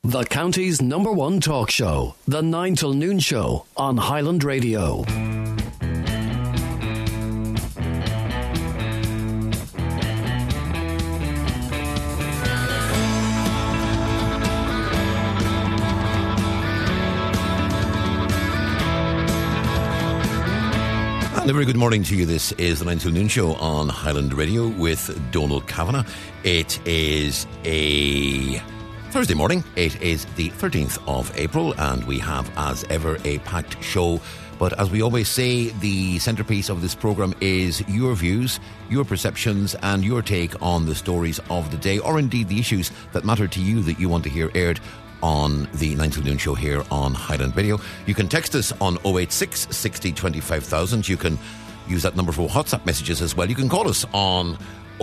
The county's number one talk show, The 9 till Noon Show on Highland Radio. And a very good morning to you. This is the 9 till Noon Show on Highland Radio with Donal Kavanagh. It is a Thursday morning. It is the 13th of April, and we have, as ever, a packed show. But as we always say, the centrepiece of this programme is your views, your perceptions and your take on the stories of the day, or indeed the issues that matter to you that you want to hear aired on the 9 till Noon Show here on Highland Radio. You can text us on 086 60 25,000. You can use that number for WhatsApp messages as well. You can call us on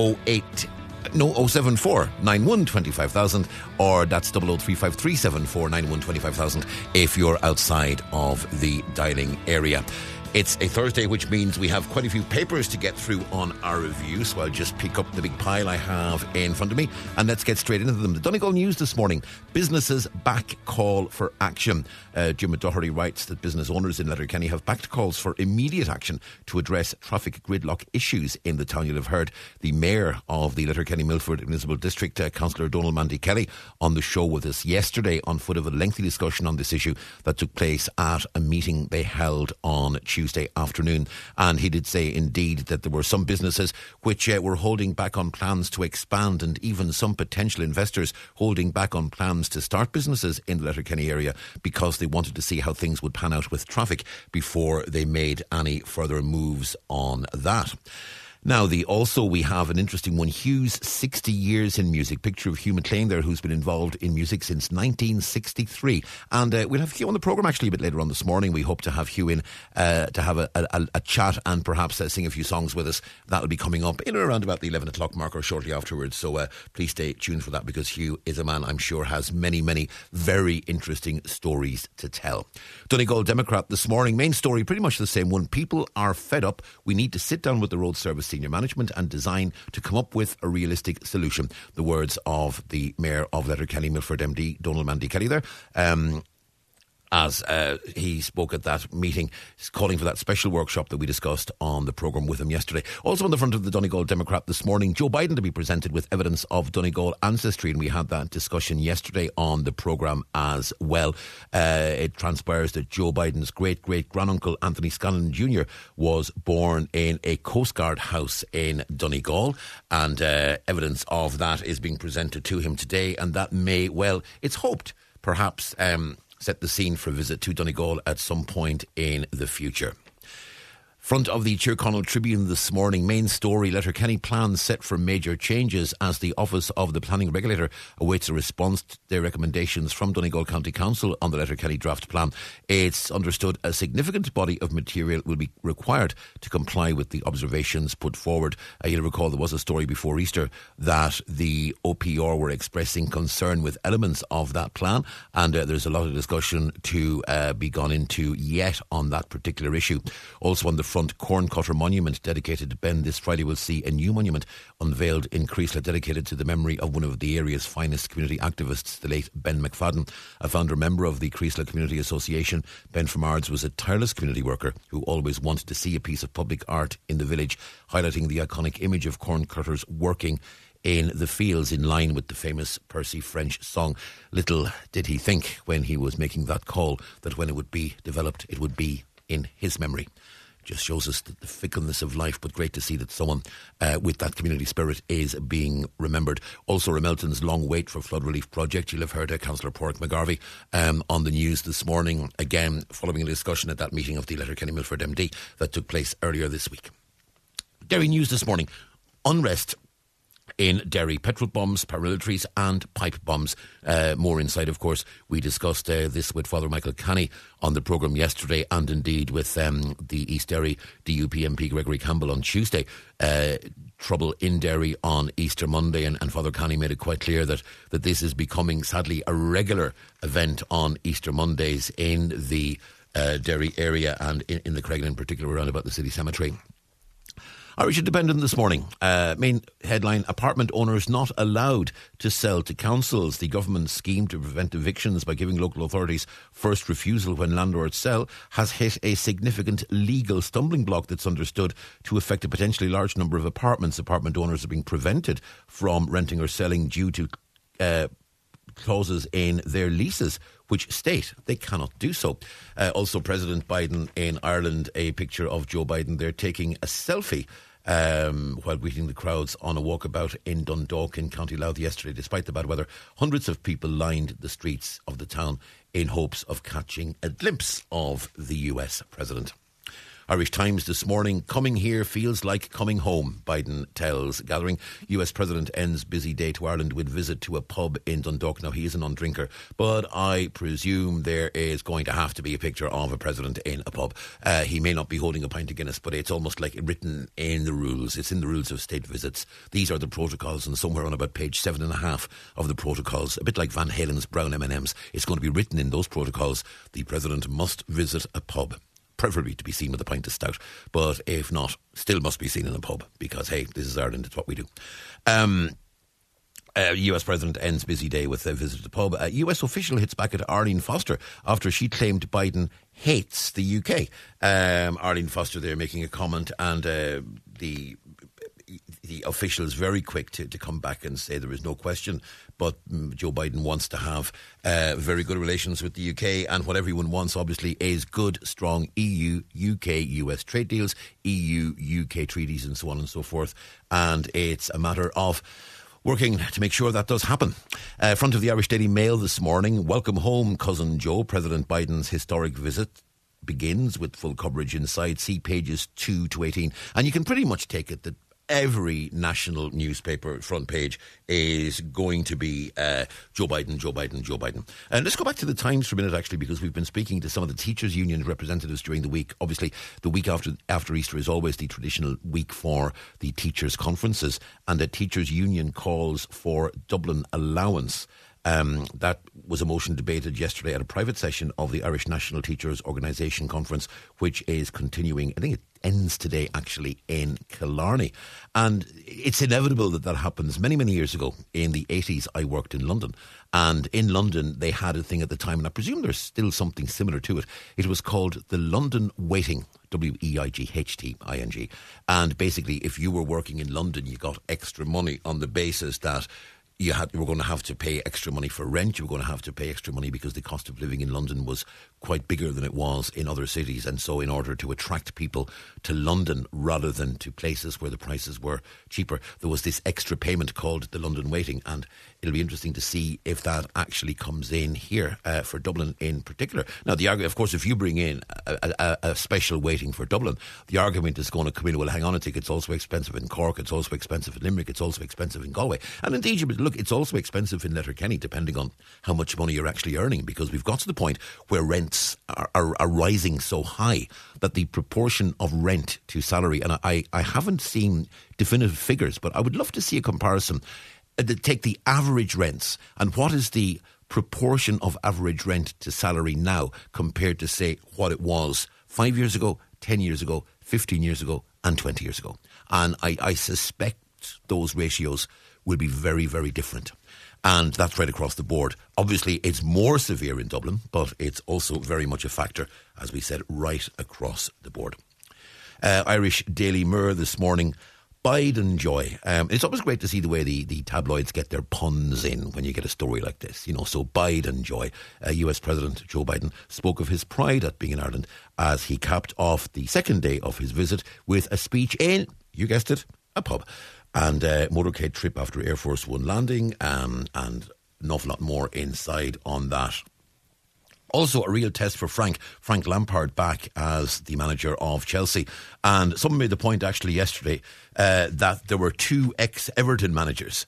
074 91 25,000, or that's 0035374 91 25,000 if you're outside of the dialing area. It's a Thursday, which means we have quite a few papers to get through on our review, so I'll just pick up the big pile I have in front of me and let's get straight into them. The Donegal News this morning: businesses back call for action. Jim Doherty writes that business owners in Letterkenny have backed calls for immediate action to address traffic gridlock issues in the town. You'll have heard the Mayor of the Letterkenny Milford Municipal District, Councillor Donald Mandy Kelly, on the show with us yesterday on foot of a lengthy discussion on this issue that took place at a meeting they held on Tuesday afternoon. And he did say indeed that there were some businesses which were holding back on plans to expand, and even some potential investors holding back on plans to start businesses in the Letterkenny area because they wanted to see how things would pan out with traffic before they made any further moves on that. Now, we have an interesting one. Hugh's 60 years in music. Picture of Hugh McLean there, who's been involved in music since 1963. And we'll have Hugh on the programme actually a bit later on this morning. We hope to have Hugh in to have a chat and perhaps sing a few songs with us. That'll be coming up in or around about the 11 o'clock mark or shortly afterwards. So please stay tuned for that, because Hugh is a man I'm sure has many, many very interesting stories to tell. Donegal Democrat this morning. Main story, pretty much the same one. People are fed up. We need to sit down with the road service senior management and design to come up with a realistic solution. The words of the Mayor of Letterkenny Milford MD, Donald Mandy Kelly there. As he spoke at that meeting, calling for that special workshop that we discussed on the programme with him yesterday. Also on the front of the Donegal Democrat this morning, Joe Biden to be presented with evidence of Donegal ancestry, and we had that discussion yesterday on the programme as well. It transpires that Joe Biden's great-great-granduncle Anthony Scanlon Jr. was born in a Coast Guard house in Donegal, and evidence of that is being presented to him today, and that may, well, it's hoped, perhaps set the scene for a visit to Donegal at some point in the future. Front of the Tyrconnell Tribune this morning, main story: Letterkenny plans set for major changes as the Office of the Planning Regulator awaits a response to their recommendations from Donegal County Council on the Letterkenny draft plan. It's understood a significant body of material will be required to comply with the observations put forward. You'll recall there was a story before Easter that the OPR were expressing concern with elements of that plan, and there's a lot of discussion to be gone into yet on that particular issue. Also on the front, Corncutter Monument dedicated to Ben this Friday will see a new monument unveiled in Creeslough dedicated to the memory of one of the area's finest community activists, the late Ben McFadden. A founder member of the Creeslough Community Association, Ben Fermards was a tireless community worker who always wanted to see a piece of public art in the village, highlighting the iconic image of corncutters working in the fields in line with the famous Percy French song. Little did he think when he was making that call that when it would be developed, it would be in his memory. Just shows us the fickleness of life, but great to see that someone with that community spirit is being remembered. Also, Ramelton's long wait for flood relief project. You'll have heard Councillor Porrick McGarvey on the news this morning, again following a discussion at that meeting of the Letterkenny Milford MD that took place earlier this week. Derry News this morning: unrest in Derry, petrol bombs, paramilitaries and pipe bombs. More inside, of course. We discussed this with Father Michael Canny on the programme yesterday, and indeed with the East Derry DUP MP Gregory Campbell on Tuesday. Trouble in Derry on Easter Monday, and Father Canny made it quite clear that this is becoming, sadly, a regular event on Easter Mondays in the Derry area and in the Creggan in particular, around about the city cemetery. Irish Independent this morning. Main headline, apartment owners not allowed to sell to councils. The government's scheme to prevent evictions by giving local authorities first refusal when landlords sell has hit a significant legal stumbling block that's understood to affect a potentially large number of apartments. Apartment owners are being prevented from renting or selling due to clauses in their leases which state they cannot do so. Also, President Biden in Ireland, a picture of Joe Biden there taking a selfie while greeting the crowds on a walkabout in Dundalk in County Louth yesterday. Despite the bad weather, hundreds of people lined the streets of the town in hopes of catching a glimpse of the US president. Irish Times this morning, coming here feels like coming home, Biden tells gathering. US President ends busy day to Ireland with visit to a pub in Dundalk. Now, he is a non-drinker, but I presume there is going to have to be a picture of a president in a pub. He may not be holding a pint of Guinness, but it's almost like written in the rules. It's in the rules of state visits. These are the protocols, and somewhere on about page 7.5 of the protocols, a bit like Van Halen's brown M&Ms, it's going to be written in those protocols. The president must visit a pub, preferably to be seen with a pint of stout, but if not, still must be seen in a pub, because hey, this is Ireland, it's what we do. US President ends busy day with a visit to the pub. A US official hits back at Arlene Foster after she claimed Biden hates the UK. Arlene Foster there making a comment, and the official is very quick to come back and say there is no question, but Joe Biden wants to have very good relations with the UK, and what everyone wants obviously is good, strong EU, UK, US trade deals, EU, UK treaties and so on and so forth, and it's a matter of working to make sure that does happen. Front of the Irish Daily Mail this morning, welcome home Cousin Joe. President Biden's historic visit begins with full coverage inside. See pages 2 to 18. And you can pretty much take it that every national newspaper front page is going to be Joe Biden, Joe Biden, Joe Biden. And let's go back to the Times for a minute, actually, because we've been speaking to some of the teachers' union representatives during the week. Obviously, the week after Easter is always the traditional week for the teachers' conferences, and the teachers' union calls for Dublin allowance. That was a motion debated yesterday at a private session of the Irish National Teachers Organisation Conference, which is continuing. I think it ends today, actually, in Killarney. And it's inevitable that happens. Many, many years ago, in the 80s, I worked in London. And in London, they had a thing at the time, and I presume there's still something similar to it. It was called the London Waiting, WEIGHTING. And basically, if you were working in London, you got extra money on the basis that you were going to have to pay extra money for rent. You were going to have to pay extra money because the cost of living in London was quite bigger than it was in other cities. And so in order to attract people to London rather than to places where the prices were cheaper, there was this extra payment called the London Waiting. And it'll be interesting to see if that actually comes in here for Dublin in particular. Now, the argument, of course, if you bring in a special waiting for Dublin, the argument is going to come in, well, hang on a tick, it's also expensive in Cork, it's also expensive in Limerick, it's also expensive in Galway. And indeed, look, it's also expensive in Letterkenny, depending on how much money you're actually earning, because we've got to the point where rents are rising so high that the proportion of rent to salary, and I haven't seen definitive figures, but I would love to see a comparison. Take the average rents, and what is the proportion of average rent to salary now compared to, say, what it was 5 years ago, 10 years ago, 15 years ago, and 20 years ago. And I suspect those ratios will be very, very different. And that's right across the board. Obviously, it's more severe in Dublin, but it's also very much a factor, as we said, right across the board. Irish Daily Mirror this morning, Biden joy. It's always great to see the way the tabloids get their puns in when you get a story like this. You know, so Biden joy. US President Joe Biden spoke of his pride at being in Ireland as he capped off the second day of his visit with a speech in, you guessed it, a pub. And motorcade trip after Air Force One landing, and an awful lot more inside on that. Also, a real test for Frank Lampard back as the manager of Chelsea. And someone made the point actually yesterday that there were two ex-Everton managers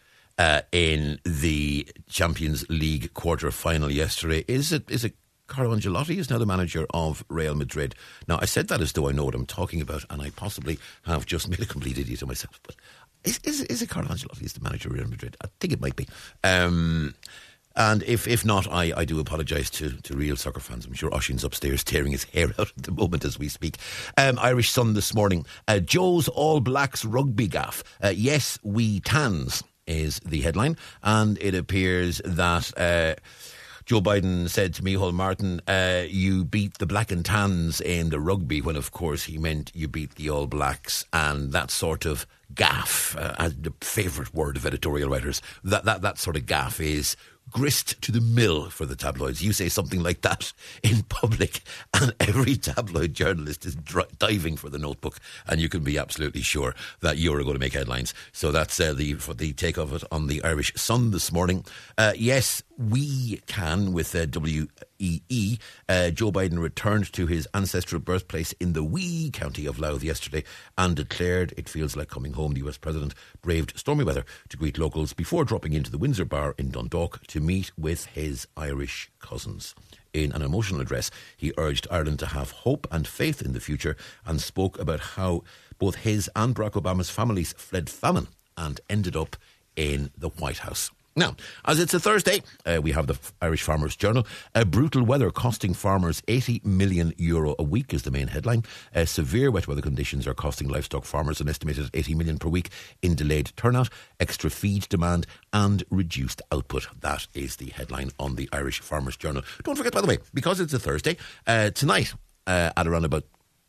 in the Champions League quarter-final yesterday. Is it Carlo Ancelotti is now the manager of Real Madrid? Now, I said that as though I know what I'm talking about, and I possibly have just made a complete idiot of myself. But is it Carlo Ancelotti is the manager of Real Madrid? I think it might be. And if not, I do apologise to real soccer fans. I'm sure Oisín's upstairs tearing his hair out at the moment as we speak. Irish Sun this morning. Joe's All Blacks rugby gaff. Yes, we tans is the headline. And it appears that Joe Biden said to Micheál Martin, you beat the Black and Tans in the rugby, when of course he meant you beat the All Blacks. And that sort of gaff, the favourite word of editorial writers, that sort of gaff is grist to the mill for the tabloids. You say something like that in public and every tabloid journalist is diving for the notebook, and you can be absolutely sure that you're going to make headlines. So that's the take of it on the Irish Sun this morning. Yes, we can with WEE. Joe Biden returned to his ancestral birthplace in the wee county of Louth yesterday and declared it feels like coming home. The US President braved stormy weather to greet locals before dropping into the Windsor Bar in Dundalk to meet with his Irish cousins. In an emotional address, he urged Ireland to have hope and faith in the future and spoke about how both his and Barack Obama's families fled famine and ended up in the White House. Now, as it's a Thursday, we have the Irish Farmers Journal. Brutal weather costing farmers €80 million a week is the main headline. Severe wet weather conditions are costing livestock farmers an estimated €80 million per week in delayed turnout, extra feed demand and reduced output. That is the headline on the Irish Farmers Journal. Don't forget, by the way, because it's a Thursday, tonight at around about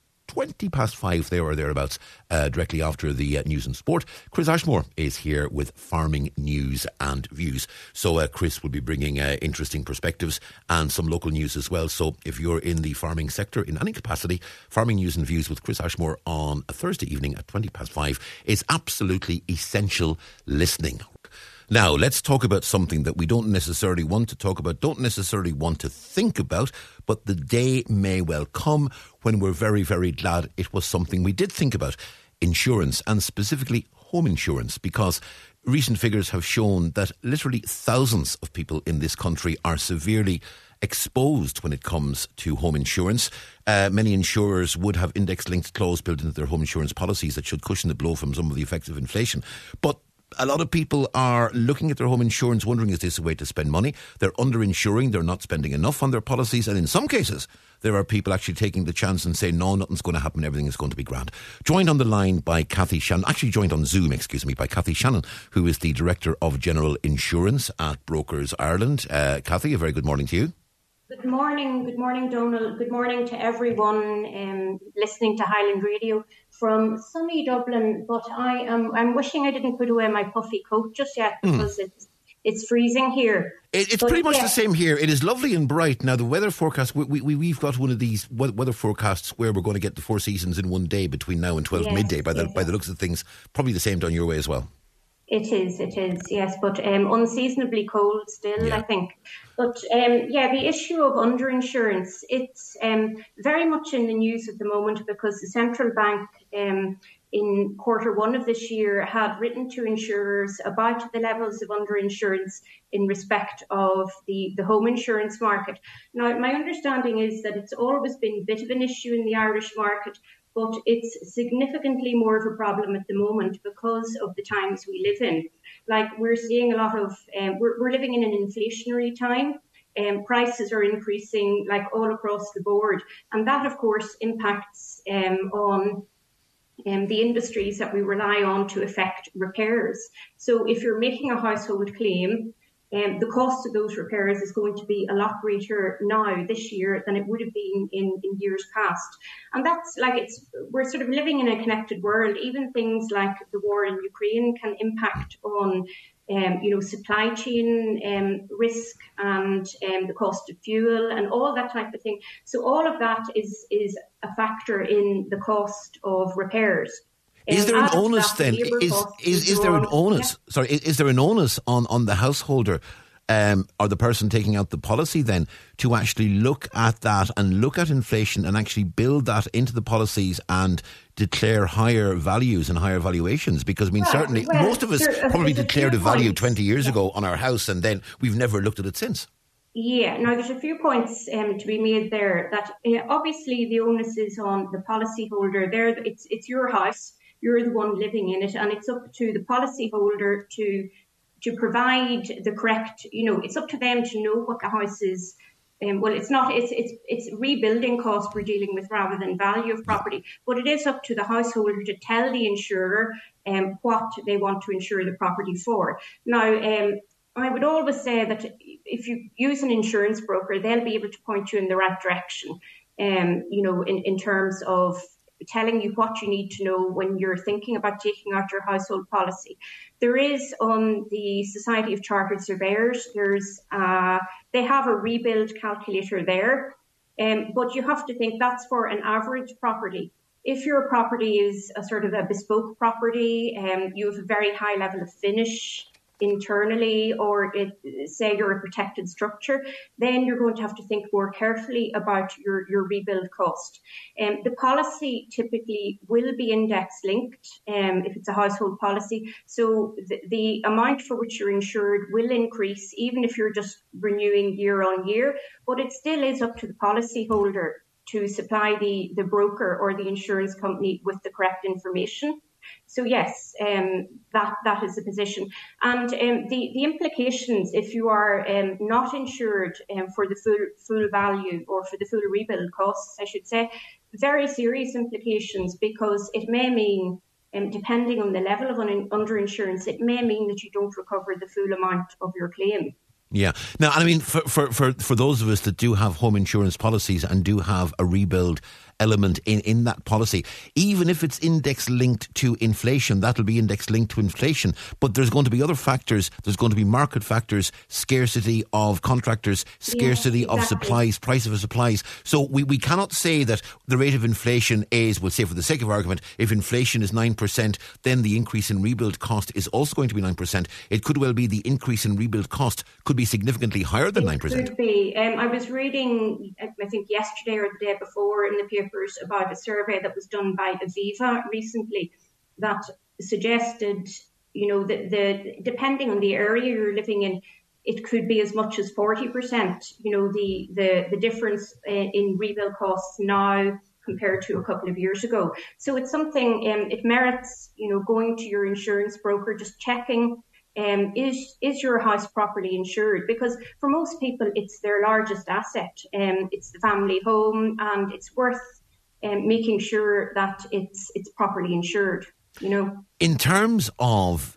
5:20 there or thereabouts, directly after the news and sport, Chris Ashmore is here with farming news and views. So Chris will be bringing interesting perspectives and some local news as well. So if you're in the farming sector in any capacity, farming news and views with Chris Ashmore on a Thursday evening at 5:20 is absolutely essential listening. Now, let's talk about something that we don't necessarily want to talk about, don't necessarily want to think about, but the day may well come when we're very, very glad it was something we did think about. Insurance, and specifically home insurance, because recent figures have shown that literally thousands of people in this country are severely exposed when it comes to home insurance. Many insurers would have index-linked clause built into their home insurance policies that should cushion the blow from some of the effects of inflation. But a lot of people are looking at their home insurance wondering, is this a way to spend money? They're under-insuring, they're not spending enough on their policies, and in some cases there are people actually taking the chance and saying, no, nothing's going to happen, everything is going to be grand. Joined on the line by Cathy Shannon, actually joined on Zoom, by Cathy Shannon, who is the Director of General Insurance at Brokers Ireland. Cathy, a very good morning to you. Good morning, Donal. Good morning to everyone listening to Highland Radio from sunny Dublin. But I'm wishing I didn't put away my puffy coat just yet because it's freezing here. It's pretty much the same here. It is lovely and bright. Now, the weather forecast, we've got one of these weather forecasts where we're going to get the four seasons in one day between now and 12 midday by the looks of things. Probably the same down your way as well. It is, yes, but unseasonably cold still, I think. But the issue of underinsurance, it's very much in the news at the moment because the central bank in quarter one of this year had written to insurers about the levels of underinsurance in respect of the home insurance market. Now, my understanding is that it's always been a bit of an issue in the Irish market, but it's significantly more of a problem at the moment because of the times we live in. Like, we're seeing a lot of, we're living in an inflationary time. Prices are increasing like all across the board. And that, of course, impacts on the industries that we rely on to effect repairs. So if you're making a household claim, the cost of those repairs is going to be a lot greater now this year than it would have been in years past. And that's like, we're sort of living in a connected world. Even things like the war in Ukraine can impact on supply chain risk and the cost of fuel and all that type of thing. So all of that is a factor in the cost of repairs. Is there an onus then? Is there an onus? Yeah. Sorry, is there an onus on the householder or the person taking out the policy then to actually look at that and look at inflation and actually build that into the policies and declare higher values and higher valuations? Because I mean, certainly most of us probably declared a value 20 years ago on our house and then we've never looked at it since. Yeah, now there's a few points to be made there. That obviously the onus is on the policyholder. It's your house. You're the one living in it, and it's up to the policyholder to to provide the correct, it's up to them to know what the house is. It's rebuilding cost we're dealing with rather than value of property, but it is up to the householder to tell the insurer what they want to insure the property for. Now, I would always say that if you use an insurance broker, they'll be able to point you in the right direction, in terms of telling you what you need to know when you're thinking about taking out your household policy. There is on the Society of Chartered Surveyors, they have a rebuild calculator there, but you have to think that's for an average property. If your property is a sort of a bespoke property, you have a very high level of finish internally, or say you're a protected structure, then you're going to have to think more carefully about your rebuild cost. The policy typically will be index linked if it's a household policy. So the amount for which you're insured will increase even if you're just renewing year on year, but it still is up to the policyholder to supply the broker or the insurance company with the correct information. So yes, that is the position. And the implications, if you are not insured for the full value or for the full rebuild costs, I should say, very serious implications, because it may mean, depending on the level of underinsurance, it may mean that you don't recover the full amount of your claim. Yeah. Now, I mean, for those of us that do have home insurance policies and do have a rebuild element in that policy, even if it's index linked to inflation, that'll be index linked to inflation. But there's going to be other factors. There's going to be market factors, scarcity of contractors, scarcity of supplies, price of supplies. So we cannot say that the rate of inflation is, we'll say for the sake of argument, if inflation is 9%, then the increase in rebuild cost is also going to be 9%. It could well be the increase in rebuild cost could be significantly higher than 9%. It could be. I was reading, I think yesterday or the day before in the papers about a survey that was done by Aviva recently that suggested, that depending on the area you're living in, it could be as much as 40%, the difference in rebuild costs now compared to a couple of years ago. So it's something, it merits, going to your insurance broker, just checking, is your house properly insured? Because for most people, it's their largest asset. It's the family home, and it's worth making sure that it's properly insured. In terms of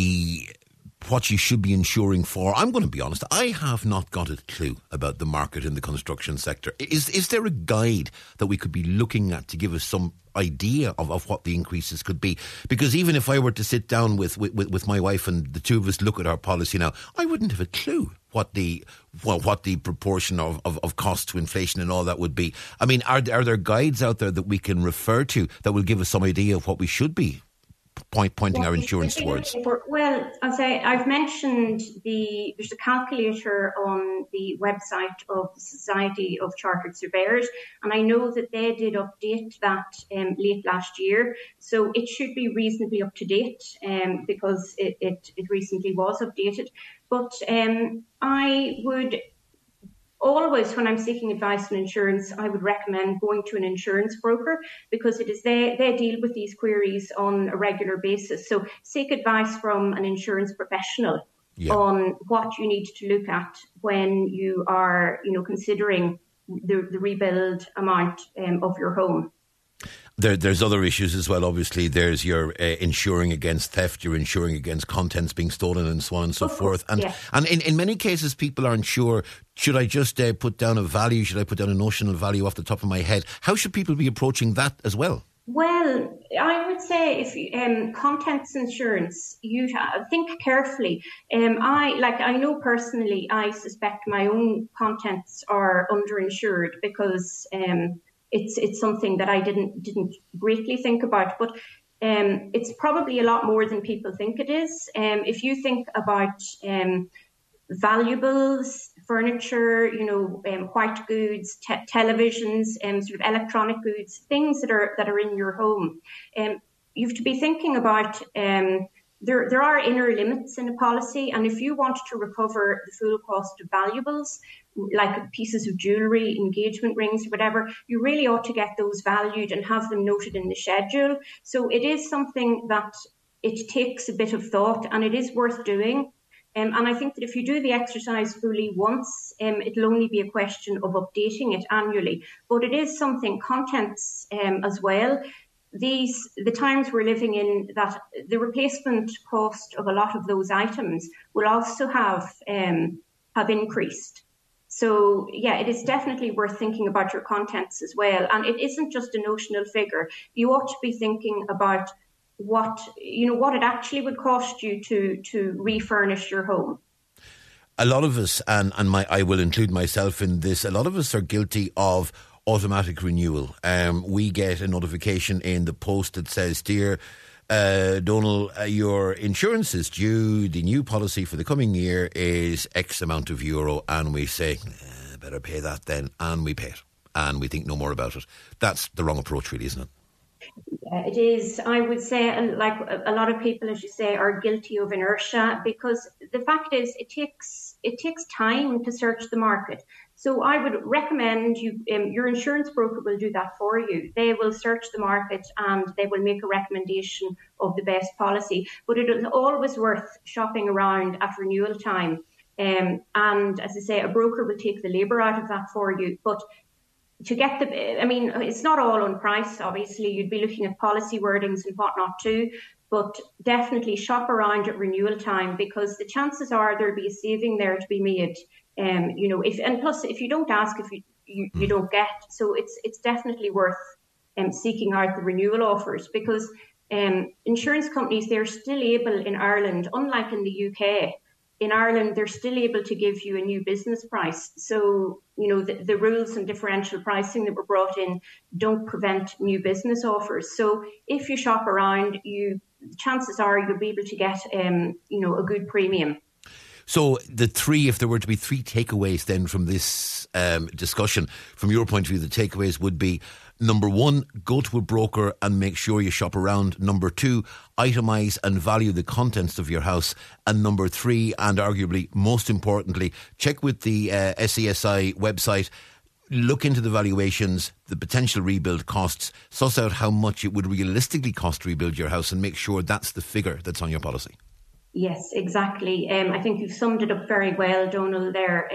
what you should be insuring for, I'm going to be honest, I have not got a clue about the market in the construction sector. Is there a guide that we could be looking at to give us some idea of what the increases could be? Because even if I were to sit down with my wife and the two of us look at our policy now, I wouldn't have a clue what the proportion of cost to inflation and all that would be. I mean, are there guides out there that we can refer to that will give us some idea of what we should be pointing our insurance towards? Well, I've mentioned there's a calculator on the website of the Society of Chartered Surveyors, and I know that they did update that late last year, so it should be reasonably up to date because it recently was updated. But I would always, when I'm seeking advice on insurance, I would recommend going to an insurance broker, because it is they deal with these queries on a regular basis. So seek advice from an insurance professional on what you need to look at when you are, considering the rebuild amount of your home. There's other issues as well. Obviously, there's your insuring against theft, you're insuring against contents being stolen, and so on and so forth. And in many cases, people aren't sure, should I just put down a value? Should I put down a notional value off the top of my head? How should people be approaching that as well? Well, I would say if contents insurance, you think carefully. I know personally, I suspect my own contents are underinsured because it's something that I didn't greatly think about, but it's probably a lot more than people think it is. If you think about valuables, furniture, white goods, televisions, sort of electronic goods, things that are in your home, you have to be thinking about. There are inner limits in a policy, and if you want to recover the full cost of valuables, like pieces of jewellery, engagement rings, whatever, you really ought to get those valued and have them noted in the schedule. So it is something that it takes a bit of thought, and it is worth doing. And I think that if you do the exercise fully once, it'll only be a question of updating it annually. But it is something, contents as well. The times we're living in, that the replacement cost of a lot of those items will also have increased. So, yeah, it is definitely worth thinking about your contents as well. And it isn't just a notional figure. You ought to be thinking about what it actually would cost you to refurnish your home. A lot of us, and I will include myself in this, a lot of us are guilty of automatic renewal. We get a notification in the post that says, "Dear Donal, your insurance is due. The new policy for the coming year is X amount of euro," and we say, better pay that then, and we pay it, and we think no more about it. That's the wrong approach, really, isn't it? Yeah, it is. I would say, like a lot of people, as you say, are guilty of inertia, because the fact is it takes time to search the market. So I would recommend your insurance broker will do that for you. They will search the market and they will make a recommendation of the best policy. But it is always worth shopping around at renewal time. And as I say, a broker will take the labour out of that for you. But to get it's not all on price, obviously. You'd be looking at policy wordings and whatnot too. But definitely shop around at renewal time, because the chances are there'll be a saving there to be made. Plus if you don't ask, if you don't get. So it's definitely worth seeking out the renewal offers, because insurance companies, they're still able in Ireland, unlike in the UK, in Ireland, they're still able to give you a new business price. So, the rules and differential pricing that were brought in don't prevent new business offers. So if you shop around, chances are you'll be able to get, a good premium. So if there were to be three takeaways then from this discussion, from your point of view, the takeaways would be: number one, go to a broker and make sure you shop around. Number two, itemise and value the contents of your house. And number three, and arguably most importantly, check with the SESI website, look into the valuations, the potential rebuild costs, suss out how much it would realistically cost to rebuild your house, and make sure that's the figure that's on your policy. Yes, exactly. I think you've summed it up very well, Donal, there.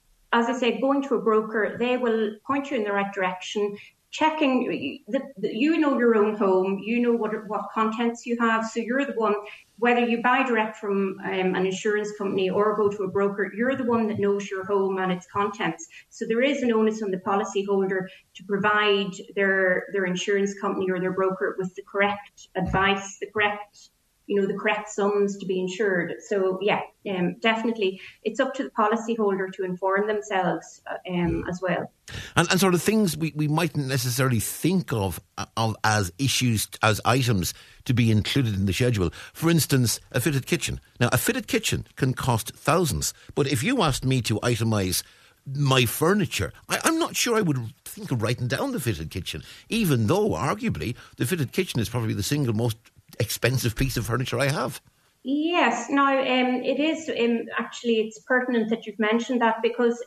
As I said, going to a broker, they will point you in the right direction. Checking, you know your own home, you know what contents you have. So you're the one, whether you buy direct from an insurance company or go to a broker, you're the one that knows your home and its contents. So there is an onus on the policyholder to provide their insurance company or their broker with the correct advice, the correct sums to be insured. So definitely it's up to the policyholder to inform themselves as well. And sort of things we mightn't necessarily think of as issues, as items to be included in the schedule. For instance, a fitted kitchen. Now, a fitted kitchen can cost thousands, but if you asked me to itemise my furniture, I'm not sure I would think of writing down the fitted kitchen, even though arguably the fitted kitchen is probably the single most expensive piece of furniture I have. Yes, now it is actually, it's pertinent that you've mentioned that, because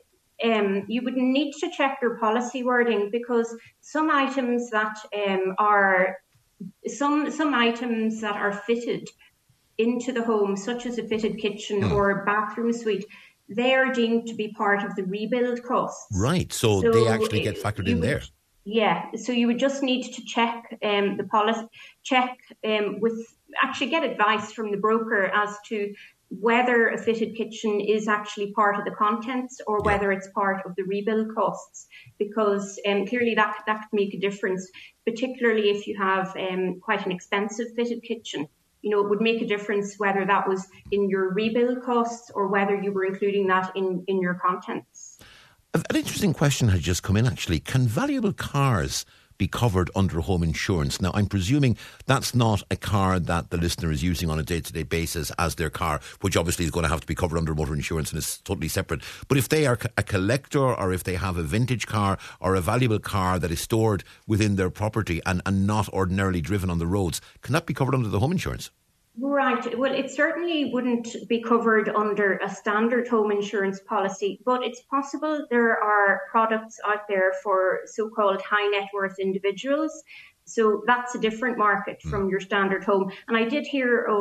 you would need to check your policy wording, because some items that are fitted into the home, such as a fitted kitchen or bathroom suite, they are deemed to be part of the rebuild costs. Right, so they actually get factored in there. Yeah, so you would just need to check the policy, get advice from the broker as to whether a fitted kitchen is actually part of the contents or whether it's part of the rebuild costs, because clearly that could make a difference, particularly if you have quite an expensive fitted kitchen. It would make a difference whether that was in your rebuild costs or whether you were including that in your contents. An interesting question has just come in, actually. Can valuable cars be covered under home insurance? Now, I'm presuming that's not a car that the listener is using on a day-to-day basis as their car, which obviously is going to have to be covered under motor insurance and is totally separate. But if they are a collector, or if they have a vintage car or a valuable car that is stored within their property and not ordinarily driven on the roads, can that be covered under the home insurance? Right. Well, it certainly wouldn't be covered under a standard home insurance policy, but it's possible there are products out there for so-called high net worth individuals. So that's a different market from your standard home. And I did hear of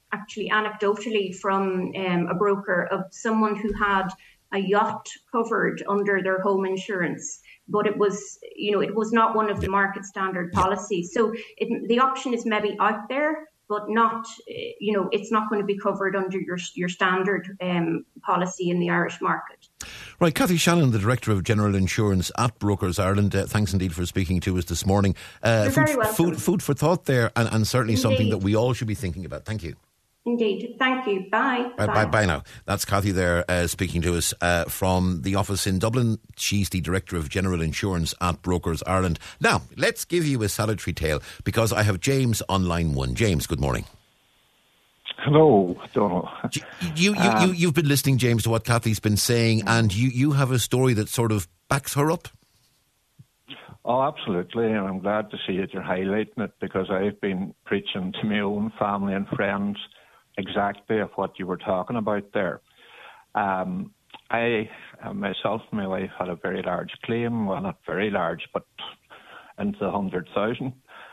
actually anecdotally from a broker of someone who had a yacht covered under their home insurance, but it was not one of the market standard policies. So the option is maybe out there, but not, it's not going to be covered under your standard policy in the Irish market. Right, Cathy Shannon, the Director of General Insurance at Brokers Ireland, thanks indeed for speaking to us this morning. You're very welcome. Food for thought there, and certainly Indeed. Something that we all should be thinking about. Thank you. Indeed. Thank you. Bye. Bye now. That's Cathy there speaking to us from the office in Dublin. She's the Director of General Insurance at Brokers Ireland. Now, let's give you a salutary tale, because I have James on line 1. James, good morning. Hello, Donald. You've been listening, James, to what Cathy's been saying, and you have a story that sort of backs her up. Oh, absolutely, and I'm glad to see that you're highlighting it, because I've been preaching to my own family and friends exactly of what you were talking about there. I myself and my wife had a very large claim, well, not very large, but into the 100,000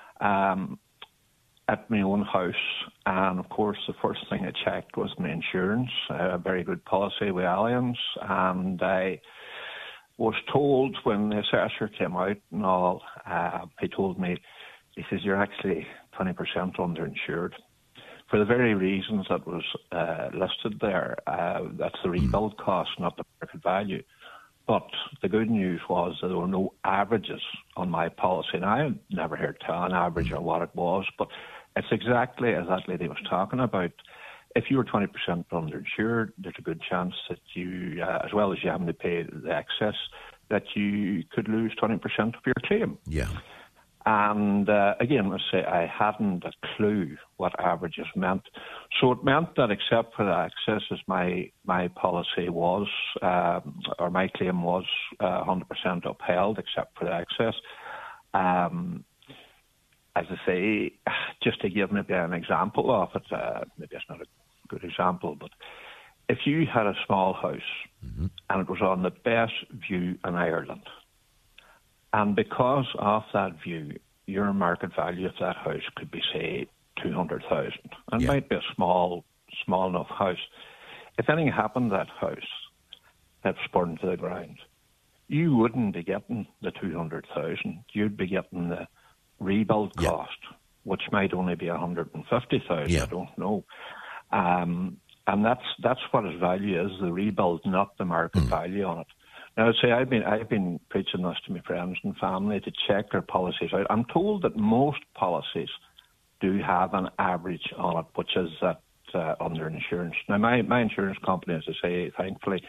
at my own house. And of course, the first thing I checked was my insurance, a very good policy with Allianz. And I was told when the assessor came out and all, he told me, he says, you're actually 20% underinsured. For the very reasons that was listed there, that's the rebuild cost, not the market value. But the good news was that there were no averages on my policy. And I had never heard an average or what it was, but it's exactly as that lady was talking about. If you were 20% underinsured, there's a good chance that you, as well as you having to pay the excess, that you could lose 20% of your claim. Yeah. And again, let's say I hadn't a clue what averages meant. So it meant that except for the excess, as my policy was, or my claim was 100% upheld except for the excess. As I say, just to give maybe an example of it, maybe it's not a good example, but if you had a small house and it was on the best view in Ireland, and because of that view, your market value of that house could be, say, 200,000. And it might be a small enough house. If anything happened to that house that was burned to the ground, you wouldn't be getting the 200,000. You'd be getting the rebuild cost, which might only be 150,000. I don't know. And that's what its value is, the rebuild, not the market value on it. Now, say I've been preaching this to my friends and family to check their policies out. I'm told that most policies do have an average on it, which is that under insurance. Now, my insurance company, as I say, thankfully,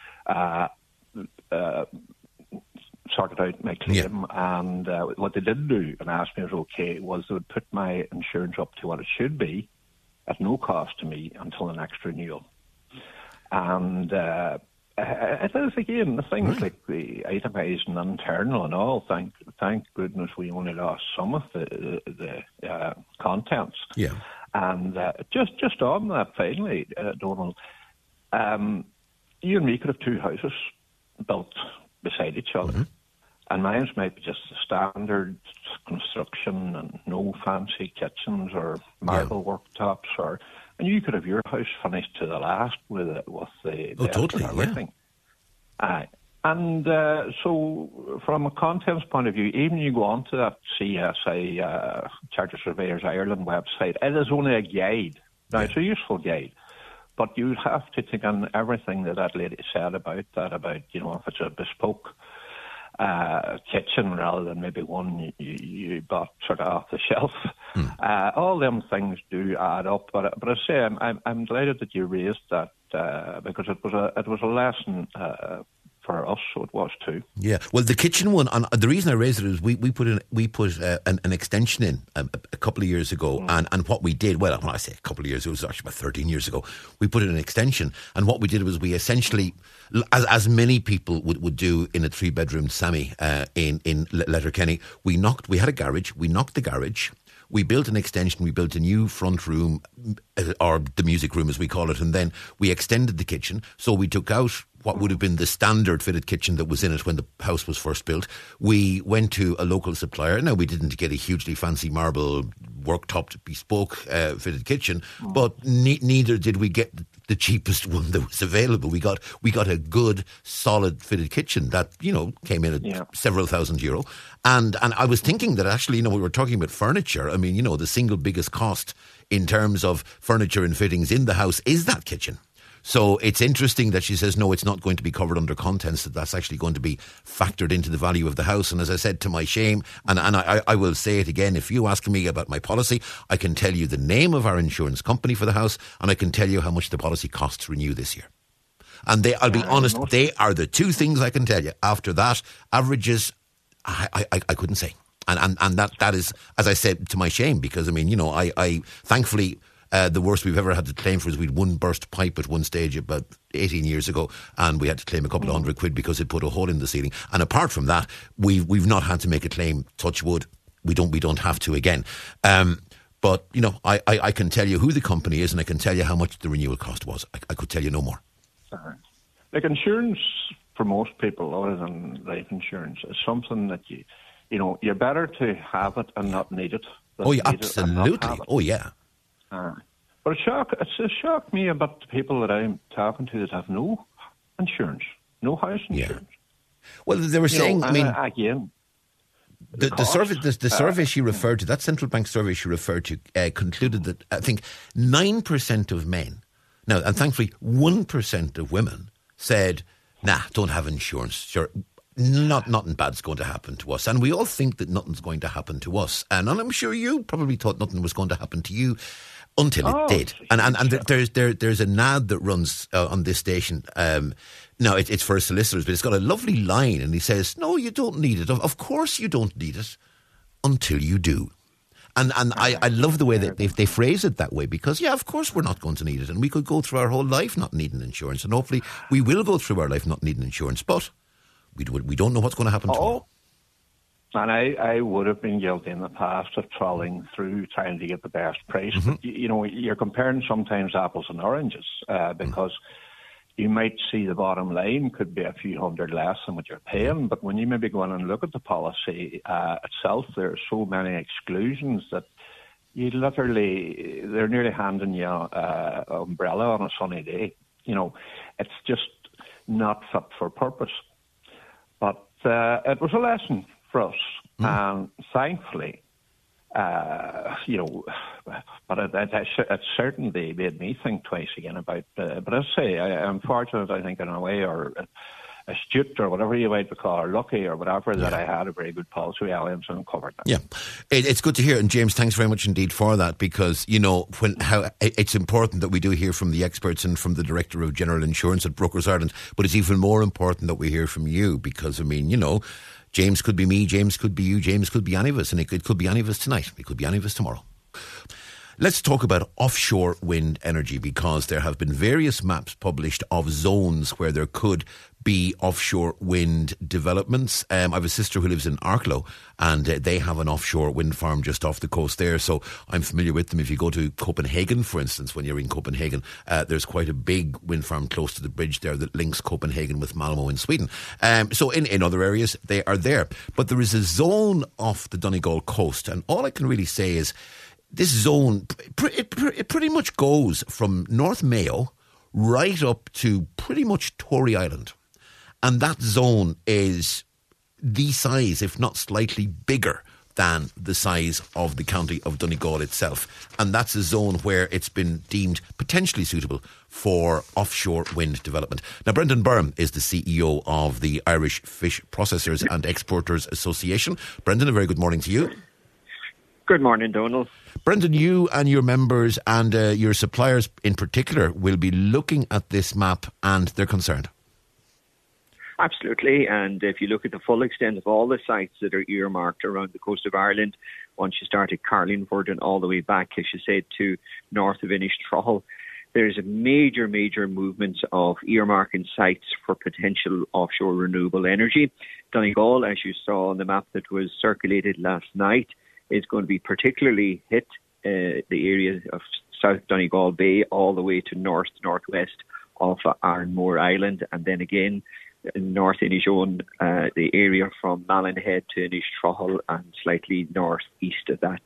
sorted out my claim, and what they did do and asked me if it was okay was they would put my insurance up to what it should be at no cost to me until the next renewal. And it is, again, the things like the itemising internal and all, thank goodness we only lost some of the contents. Yeah. And just on that, finally, Donald, you and me could have two houses built beside each other. And mine might be just a standard construction and no fancy kitchens or marble worktops, and you could have your house finished to the last with the totally, and everything. And so from a contents point of view, even you go onto that CSI, Chartered Surveyors Ireland website, it is only a guide. Now, it's a useful guide, but you have to think on everything that lady said about that, if it's a bespoke kitchen rather than maybe one you bought sort of off the shelf. All them things do add up. But I say I'm delighted that you raised that because it was a lesson for us, so it was too. Yeah, well, the kitchen one, and the reason I raised it is we put an extension in a couple of years ago, and what we did, well, when I say a couple of years, it was actually about 13 years ago, we put in an extension, and what we did was we essentially, as many people would do in a 3-bedroom semi in Letterkenny, we had a garage, we knocked the garage, we built an extension, we built a new front room, or the music room as we call it, and then we extended the kitchen. So we took out what would have been the standard fitted kitchen that was in it when the house was first built. We went to a local supplier. Now, we didn't get a hugely fancy marble worktopped bespoke fitted kitchen, but neither did we get the cheapest one that was available. We got a good, solid fitted kitchen that, came in at several €1,000. And I was thinking that actually, we were talking about furniture. I mean, the single biggest cost in terms of furniture and fittings in the house is that kitchen. So it's interesting that she says, no, it's not going to be covered under contents, that's actually going to be factored into the value of the house. And as I said, to my shame, and I will say it again, if you ask me about my policy, I can tell you the name of our insurance company for the house, and I can tell you how much the policy costs to renew this year. And I'll be honest, they are the two things I can tell you. After that, averages, I couldn't say. And that is, as I said, to my shame, because, I thankfully... the worst we've ever had to claim for is we'd one burst pipe at one stage about 18 years ago, and we had to claim a couple of £100 because it put a hole in the ceiling. And apart from that, we've not had to make a claim. Touch wood, we don't have to again. But I can tell you who the company is, and I can tell you how much the renewal cost was. I could tell you no more. Like insurance for most people, other than life insurance, is something that you're better to have it and not need it. Oh yeah, absolutely. Oh yeah. But it's shocked me about the people that I'm talking to that have no insurance, no house insurance. Yeah. Well, they were saying, again, the survey she referred to, that central bank survey she referred to, concluded that I think 9% of men, now, and thankfully 1% of women said, nah, don't have insurance. Sure. Nothing bad's going to happen to us. And we all think that nothing's going to happen to us. And I'm sure you probably thought nothing was going to happen to you until it did. And there's an ad that runs on this station. Now, it's for solicitors, but it's got a lovely line. And he says, no, you don't need it. Of course you don't need it until you do. And I love the way that they phrase it that way, because, of course we're not going to need it. And we could go through our whole life not needing insurance. And hopefully we will go through our life not needing insurance. But we don't know what's going to happen tomorrow. And I would have been guilty in the past of trawling through trying to get the best price. Mm-hmm. But, you're comparing sometimes apples and oranges because you might see the bottom line could be a few hundred less than what you're paying. But when you maybe go in and look at the policy itself, there are so many exclusions that they're nearly handing you an umbrella on a sunny day. It's just not fit for purpose. But it was a lesson for us, and thankfully, but it certainly made me think twice again about. But as I say, I'm fortunate, I think, in a way, or astute, or whatever you might call, or lucky, or whatever, that I had a very good policy with Allianz and covered that. Yeah, it's good to hear, and James, thanks very much indeed for that, because it's important that we do hear from the experts and from the Director of General Insurance at Brokers Ireland, but it's even more important that we hear from you, because James could be me, James could be you, James could be any of us, and it could be any of us tonight, it could be any of us tomorrow. Let's talk about offshore wind energy, because there have been various maps published of zones where there could be offshore wind developments. I have a sister who lives in Arklow, and they have an offshore wind farm just off the coast there, so I'm familiar with them. If you go to Copenhagen, for instance, when you're in Copenhagen, there's quite a big wind farm close to the bridge there that links Copenhagen with Malmö in Sweden. So in other areas, they are there. But there is a zone off the Donegal coast, and all I can really say is this zone, it pretty much goes from North Mayo right up to pretty much Tory Island. And that zone is the size, if not slightly bigger, than the size of the county of Donegal itself. And that's a zone where it's been deemed potentially suitable for offshore wind development. Now, Brendan Byrne is the CEO of the Irish Fish Processors and Exporters Association. Brendan, a very good morning to you. Good morning, Donald. Brendan, you and your members and your suppliers in particular will be looking at this map, and they're concerned. Absolutely, and if you look at the full extent of all the sites that are earmarked around the coast of Ireland, once you start at Carlingford and all the way back, as you said, to north of Innistroll, there's a major movement of earmarking sites for potential offshore renewable energy. Donegal, as you saw on the map that was circulated last night, is going to be particularly hit, the area of South Donegal Bay all the way to northwest of Ironmore Island, and then again in North Inishowen, the area from Mallinhead to Inishtrohol and slightly northeast of that.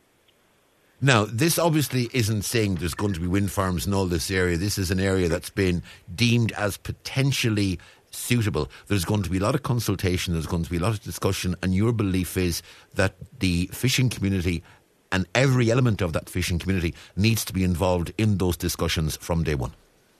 Now, this obviously isn't saying there's going to be wind farms in all this area. This is an area that's been deemed as potentially suitable. There's going to be a lot of consultation, there's going to be a lot of discussion, and your belief is that the fishing community and every element of that fishing community needs to be involved in those discussions from day one.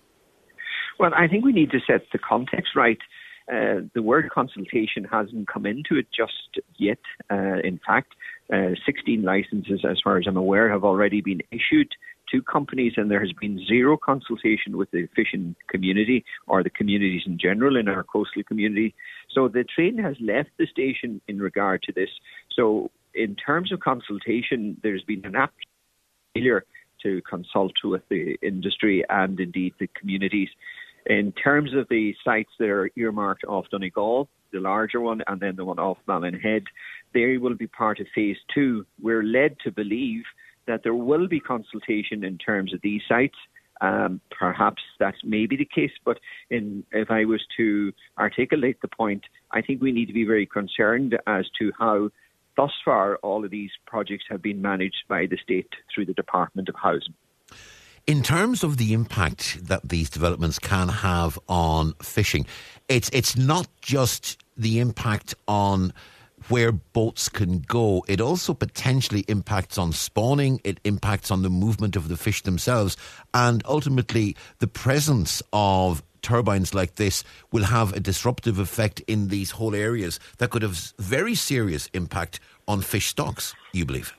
Well, I think we need to set the context right. The word consultation hasn't come into it just yet. In fact, 16 licenses, as far as I'm aware, have already been issued to companies, and there has been zero consultation with the fishing community or the communities in general in our coastal community. So the train has left the station in regard to this. So in terms of consultation, there's been an absolute failure to consult with the industry and indeed the communities. In terms of the sites that are earmarked off Donegal, the larger one, and then the one off Mallinhead, they will be part of phase 2. We're led to believe that there will be consultation in terms of these sites. Perhaps that may be the case, but if I was to articulate the point, I think we need to be very concerned as to how thus far all of these projects have been managed by the state through the Department of Housing. In terms of the impact that these developments can have on fishing, it's not just the impact on where boats can go. It also potentially impacts on spawning. It impacts on the movement of the fish themselves. And ultimately, the presence of turbines like this will have a disruptive effect in these whole areas that could have very serious impact on fish stocks, you believe?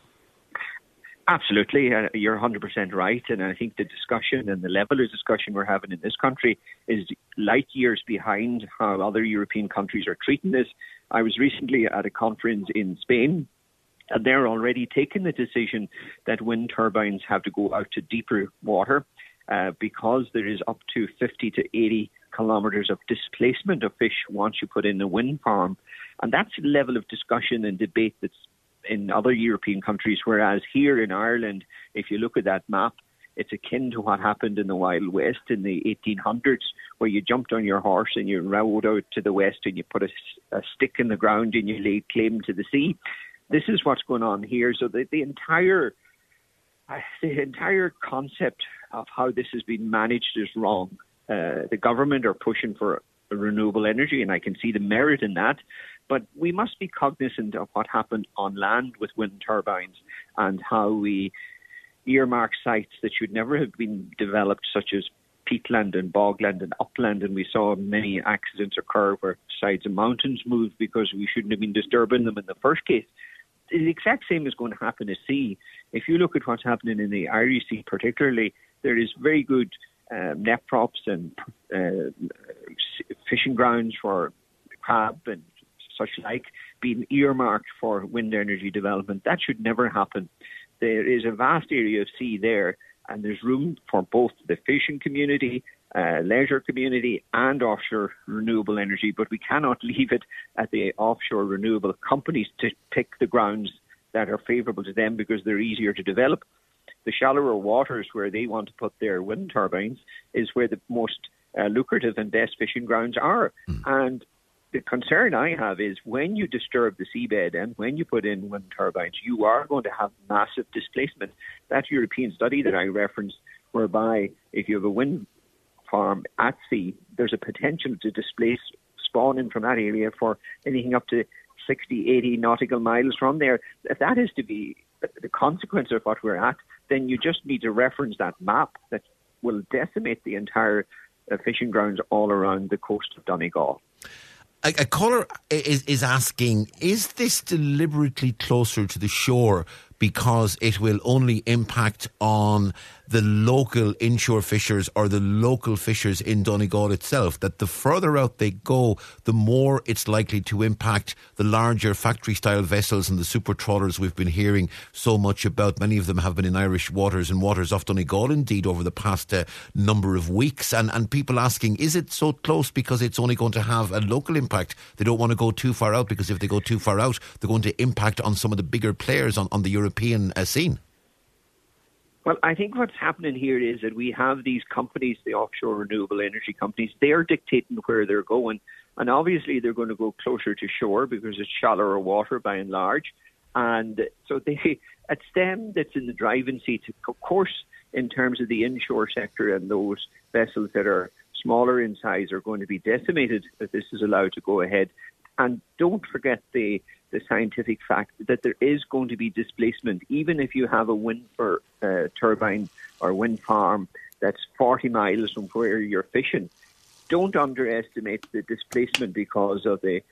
Absolutely. You're 100% right. And I think the discussion and the level of discussion we're having in this country is light years behind how other European countries are treating this. I was recently at a conference in Spain, and they're already taking the decision that wind turbines have to go out to deeper water because there is up to 50 to 80 kilometres of displacement of fish once you put in a wind farm. And that's a level of discussion and debate that's in other European countries, whereas here in Ireland, if you look at that map, it's akin to what happened in the Wild West in the 1800s, where you jumped on your horse and you rode out to the west and you put a stick in the ground and you laid claim to the sea. This is what's going on here. So the entire concept of how this has been managed is wrong. The government are pushing for renewable energy, and I can see the merit in that. But we must be cognizant of what happened on land with wind turbines and how we earmark sites that should never have been developed, such as peatland and bogland and upland. And we saw many accidents occur where sides of mountains moved because we shouldn't have been disturbing them in the first case. The exact same is going to happen at sea. If you look at what's happening in the Irish Sea particularly, there is very good net props and fishing grounds for crab and such like being earmarked for wind energy development. That should never happen. There is a vast area of sea there, and there's room for both the fishing community, leisure community, and offshore renewable energy, but we cannot leave it at the offshore renewable companies to pick the grounds that are favourable to them because they're easier to develop. The shallower waters where they want to put their wind turbines is where the most lucrative and best fishing grounds are. And the concern I have is when you disturb the seabed and when you put in wind turbines, you are going to have massive displacement. That European study that I referenced, whereby if you have a wind farm at sea, there's a potential to displace spawning from that area for anything up to 60, 80 nautical miles from there. If that is to be the consequence of what we're at, then you just need to reference that map that will decimate the entire fishing grounds all around the coast of Donegal. A caller is asking, is this deliberately closer to the shore because it will only impact on the local inshore fishers or the local fishers in Donegal itself, that the further out they go, the more it's likely to impact the larger factory-style vessels and the super trawlers we've been hearing so much about? Many of them have been in Irish waters and waters off Donegal, indeed, over the past number of weeks. And people asking, is it so close because it's only going to have a local impact? They don't want to go too far out because if they go too far out, they're going to impact on some of the bigger players on the European scene. Well, I think what's happening here is that we have these companies, the offshore renewable energy companies, they're dictating where they're going. And obviously they're going to go closer to shore because it's shallower water by and large. And so it's them that's in the driving seat. Of course, in terms of the inshore sector, and those vessels that are smaller in size are going to be decimated if this is allowed to go ahead. And don't forget the scientific fact that there is going to be displacement, even if you have a wind turbine or wind farm that's 40 miles from where you're fishing. Don't underestimate the displacement because of the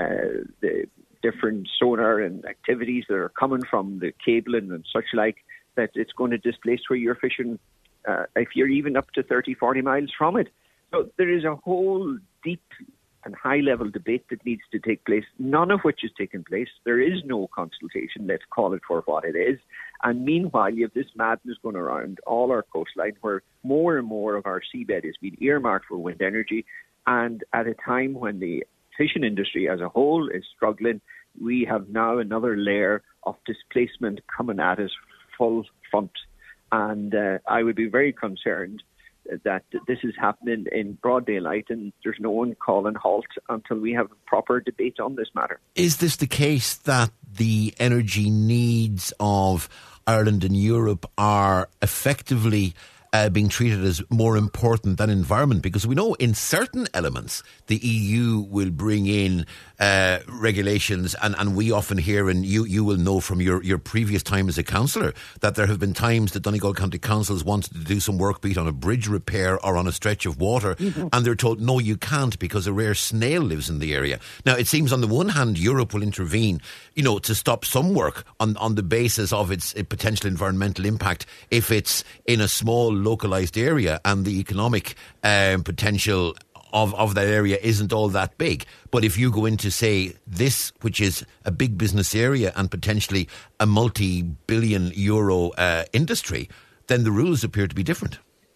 different sonar and activities that are coming from the cabling and such like, that it's going to displace where you're fishing if you're even up to 30, 40 miles from it. So there is a whole deep and high-level debate that needs to take place, none of which has taken place. There is no consultation, let's call it for what it is. And meanwhile, you have this madness going around all our coastline where more and more of our seabed is being earmarked for wind energy. And at a time when the fishing industry as a whole is struggling, we have now another layer of displacement coming at us full front. And I would be very concerned that this is happening in broad daylight and there's no one calling halt until we have a proper debate on this matter. Is this the case that the energy needs of Ireland and Europe are effectively being treated as more important than environment? Because we know in certain elements the EU will bring in regulations, and we often hear, and you will know from your previous time as a councillor, that there have been times that Donegal County Councils wanted to do some work, be it on a bridge repair or on a stretch of water, and they're told, no, you can't because a rare snail lives in the area. Now, it seems on the one hand, Europe will intervene, to stop some work on the basis of its potential environmental impact if it's in a small localised area and the economic potential of that area isn't all that big. But if you go into, say, this, which is a big business area and potentially a multi-billion euro industry, then the rules appear to be different.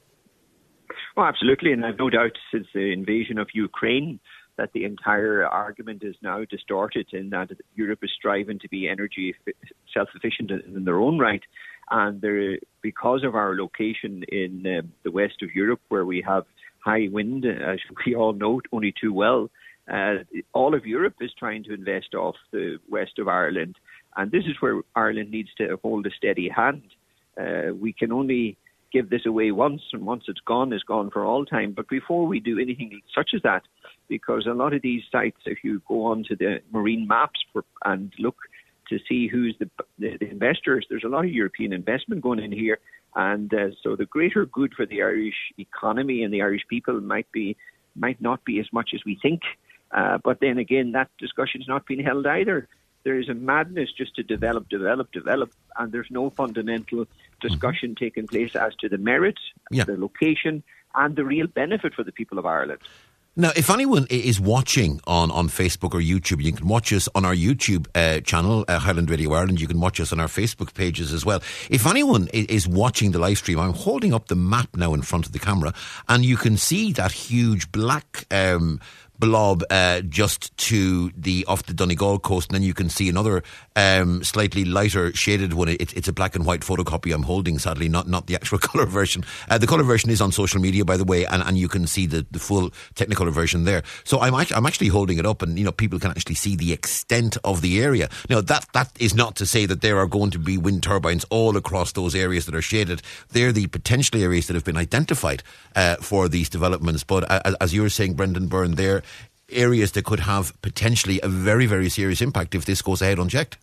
Oh, absolutely. And I've no doubt since the invasion of Ukraine that the entire argument is now distorted in that Europe is striving to be energy self-sufficient in their own right. And because of our location in the west of Europe, where we have high wind, as we all know only too well, all of Europe is trying to invest off the west of Ireland. And this is where Ireland needs to hold a steady hand. We can only give this away once, and once it's gone for all time. But before we do anything such as that, because a lot of these sites, if you go onto the marine maps and look to see who's the investors, there's a lot of European investment going in here. And so the greater good for the Irish economy and the Irish people might not be as much as we think. But then again, that discussion's not been held either. There is a madness just to develop, and there's no fundamental discussion taking place as to the merits, the location, and the real benefit for the people of Ireland. Now, if anyone is watching on Facebook or YouTube, you can watch us on our YouTube channel, Highland Radio Ireland. You can watch us on our Facebook pages as well. If anyone is watching the live stream, I'm holding up the map now in front of the camera, and you can see that huge black blob just off the Donegal coast, and then you can see another slightly lighter shaded one. It's a black and white photocopy I'm holding, sadly, not the actual colour version. The colour version is on social media, by the way, and you can see the full Technicolor version there. So I'm actually holding it up, and people can actually see the extent of the area. Now that is not to say that there are going to be wind turbines all across those areas that are shaded. They're the potential areas that have been identified for these developments. But as you were saying, Brendan Byrne, there areas that could have potentially a very, very serious impact if this goes ahead unchecked.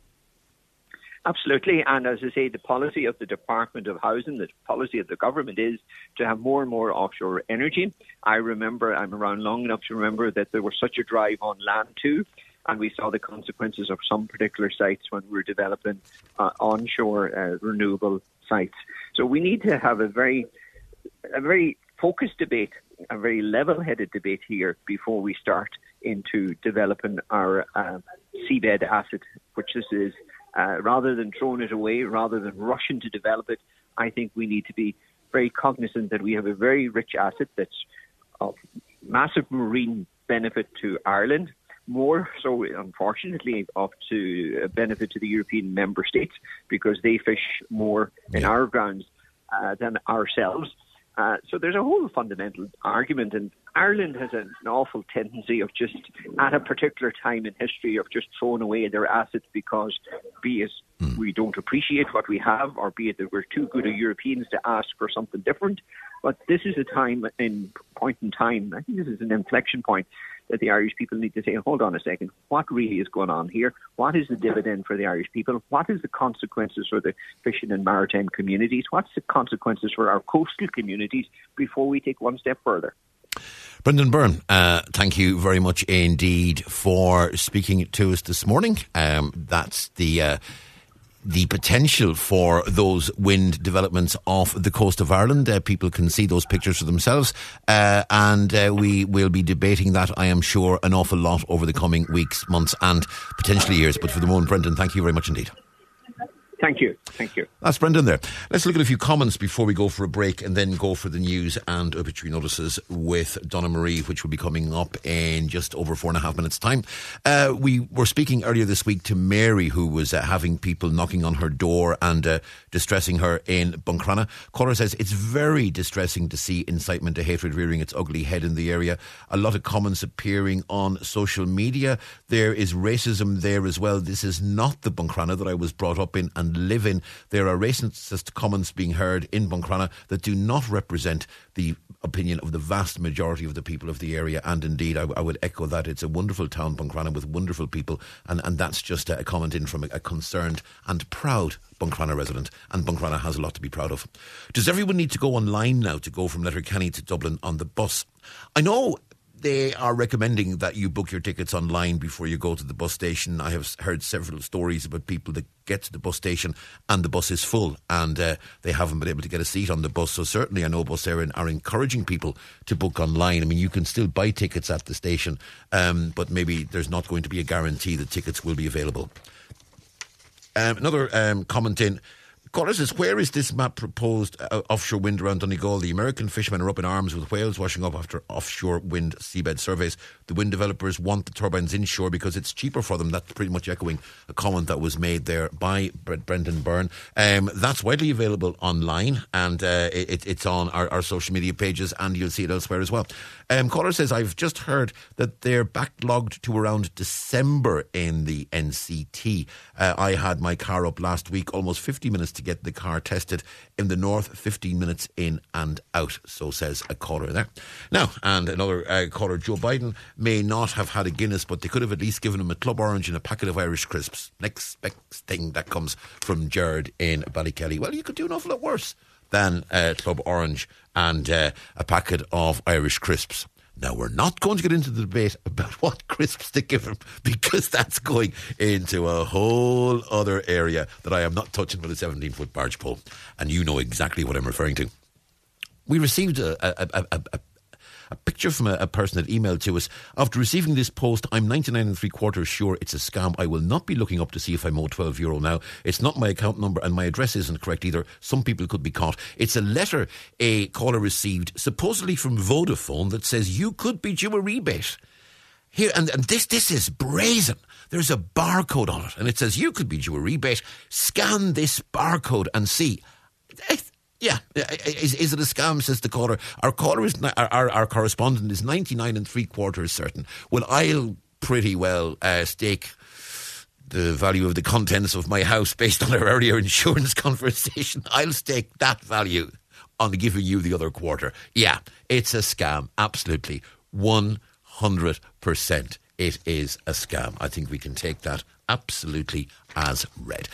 Absolutely. And as I say, the policy of the Department of Housing, the policy of the government is to have more and more offshore energy. I'm around long enough to remember that there was such a drive on land too, and we saw the consequences of some particular sites when we were developing onshore renewable sites. So we need to have a very focused debate, a very level-headed debate here before we start into developing our seabed asset, which this is. Rather than throwing it away, rather than rushing to develop it, I think we need to be very cognizant that we have a very rich asset that's of massive marine benefit to Ireland, more so, unfortunately, up to benefit to the European member states because they fish more in our grounds than ourselves. So there's a whole fundamental argument, and Ireland has an awful tendency of just, at a particular time in history, of just throwing away their assets because, be it we don't appreciate what we have, or be it that we're too good at Europeans to ask for something different. But this is a point in time, I think this is an inflection point, that the Irish people need to say, hold on a second, what really is going on here? What is the dividend for the Irish people? What is the consequences for the fishing and maritime communities? What's the consequences for our coastal communities before we take one step further? Brendan Byrne, thank you very much indeed for speaking to us this morning. That's the potential for those wind developments off the coast of Ireland. People can see those pictures for themselves, and we will be debating that, I am sure, an awful lot over the coming weeks, months and potentially years. But for the moment, Brendan, thank you very much indeed. Thank you. Thank you. That's Brendan there. Let's look at a few comments before we go for a break and then go for the news and obituary notices with Donna Marie, which will be coming up in just over 4.5 minutes' time. We were speaking earlier this week to Mary, who was having people knocking on her door and distressing her in Buncrana. Caller says, it's very distressing to see incitement to hatred rearing its ugly head in the area. A lot of comments appearing on social media. There is racism there as well. This is not the Buncrana that I was brought up in and live in. There are racist comments being heard in Buncrana that do not represent the opinion of the vast majority of the people of the area, and indeed I would echo that. It's a wonderful town, Buncrana, with wonderful people, and that's just a comment in from a concerned and proud Buncrana resident, and Buncrana has a lot to be proud of. Does everyone need to go online now to go from Letterkenny to Dublin on the bus? I know they are recommending that you book your tickets online before you go to the bus station. I have heard several stories about people that get to the bus station and the bus is full and they haven't been able to get a seat on the bus. So certainly I know Bus Éireann are encouraging people to book online. I mean, you can still buy tickets at the station, but maybe there's not going to be a guarantee that tickets will be available. Another comment in. Caller says, where is this map proposed offshore wind around Donegal? The American fishermen are up in arms with whales washing up after offshore wind seabed surveys. The wind developers want the turbines inshore because it's cheaper for them. That's pretty much echoing a comment that was made there by Brendan Byrne. That's widely available online, and it's on our social media pages, and you'll see it elsewhere as well. Caller says, I've just heard that they're backlogged to around December in the NCT. I had my car up last week, almost 50 minutes to get the car tested. In the north, 15 minutes in and out, so says a caller there. Now, and another caller, Joe Biden may not have had a Guinness, but they could have at least given him a Club Orange and a packet of Irish crisps. Next thing that comes from Jared in Ballykelly. Well, you could do an awful lot worse than Club Orange and a packet of Irish crisps. Now, we're not going to get into the debate about what crisps to give him, because that's going into a whole other area that I am not touching with a 17-foot barge pole. And you know exactly what I'm referring to. We received a picture from a person that emailed to us. After receiving this post, I'm 99 3/4 sure it's a scam. I will not be looking up to see if I'm owed €12 now. It's not my account number and my address isn't correct either. Some people could be caught. It's a letter a caller received, supposedly from Vodafone, that says you could be due a rebate. Here, and this is brazen. There's a barcode on it, and it says you could be due a rebate. Scan this barcode and see. Yeah, is it a scam, says the caller. Our correspondent is 99 3/4 certain. Well, I'll pretty well stake the value of the contents of my house based on our earlier insurance conversation. I'll stake that value on giving you the other quarter. Yeah, it's a scam. Absolutely. 100%. It is a scam. I think we can take that absolutely as read.